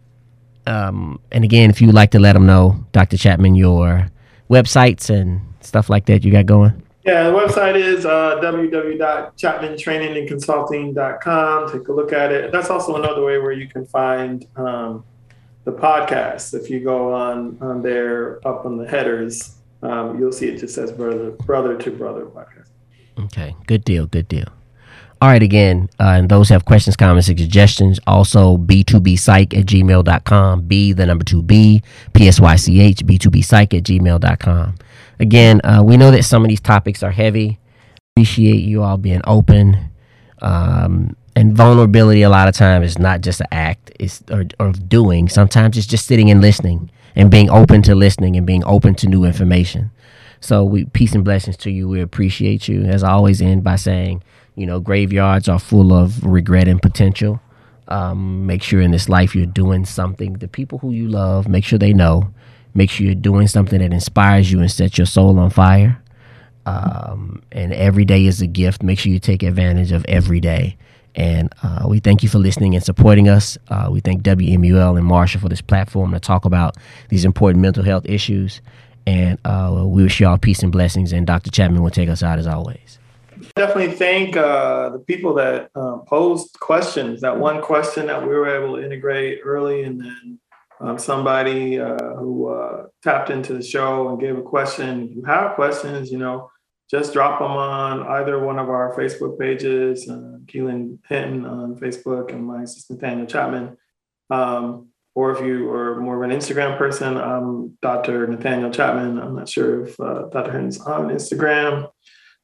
Um, and again, if you would like to let them know, Doctor Chapman, your websites and stuff like that you got going.
Yeah, the website is uh, w w w dot chapman training and consulting dot com. Take a look at it. That's also another way where you can find um, the podcast. If you go on, on there, up on the headers, um, you'll see it just says brother, brother to brother podcast.
Okay, good deal, good deal. All right, again, uh, and those have questions, comments, and suggestions. Also, b two b psych at gmail dot com. B, the number two B, P S Y C H, b two b psych at gmail dot com. Again, uh, we know that some of these topics are heavy. Appreciate you all being open. Um, and vulnerability, a lot of times, is not just an act it's, or, or doing. Sometimes it's just sitting and listening and being open to listening and being open to new information. So, we peace and blessings to you. We appreciate you. As I always end by saying, you know, graveyards are full of regret and potential. Um, make sure in this life you're doing something. The people who you love, make sure they know. Make sure you're doing something that inspires you and sets your soul on fire. Um, and every day is a gift. Make sure you take advantage of every day. And uh, we thank you for listening and supporting us. Uh, we thank W M U L and Marsha for this platform to talk about these important mental health issues. And uh, we wish you all peace and blessings. And Doctor Chapman will take us out as always.
Definitely thank uh, the people that um, posed questions. That one question that we were able to integrate early, and then um, somebody uh, who uh, tapped into the show and gave a question. If you have questions, you know, just drop them on either one of our Facebook pages, uh, Keelan Hinton on Facebook and my assistant Nathaniel Chapman. Um, or if you are more of an Instagram person, I'm Doctor Nathaniel Chapman. I'm not sure if uh, Doctor Hinton's on Instagram.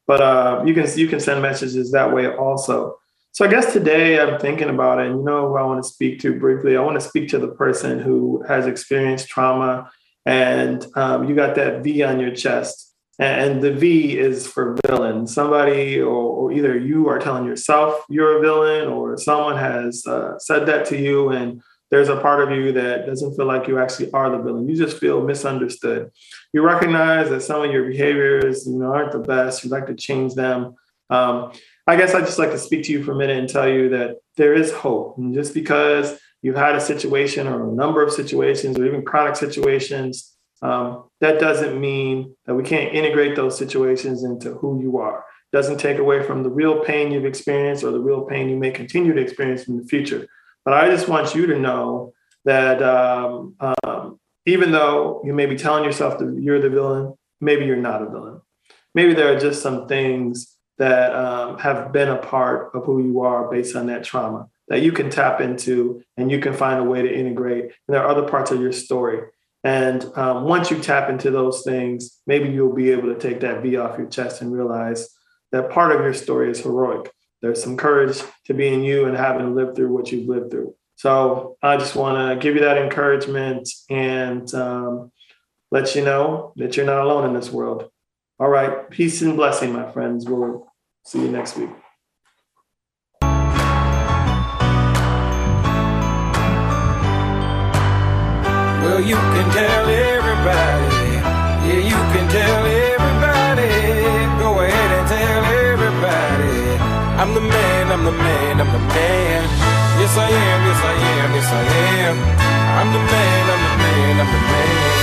but uh, you can you can send messages that way also. So I guess today I'm thinking about it, and you know who I want to speak to briefly. I want to speak to the person who has experienced trauma, and um, you got that V on your chest, and the V is for villain. Somebody, or, or either you are telling yourself you're a villain, or someone has uh, said that to you, and there's a part of you that doesn't feel like you actually are the villain. You just feel misunderstood. You recognize that some of your behaviors, you know, aren't the best. You'd like to change them. Um, I guess I'd just like to speak to you for a minute and tell you that there is hope. And just because you've had a situation or a number of situations or even chronic situations, um, that doesn't mean that we can't integrate those situations into who you are. It doesn't take away from the real pain you've experienced or the real pain you may continue to experience in the future. But I just want you to know that um, um, even though you may be telling yourself that you're the villain, maybe you're not a villain. Maybe there are just some things that um, have been a part of who you are based on that trauma that you can tap into and you can find a way to integrate. And there are other parts of your story. And um, once you tap into those things, maybe you'll be able to take that V off your chest and realize that part of your story is heroic. There's some courage to being you and having lived through what you've lived through. So I just want to give you that encouragement and um, let you know that you're not alone in this world. All right. Peace and blessing, my friends. We'll see you next week.
Well, you can tell everybody. Yeah, you can tell everybody. Go ahead and tell everybody. I'm the man, I'm the man, I'm the man. Yes, I am, yes, I am, yes, I am. I'm the man, I'm the man, I'm the man.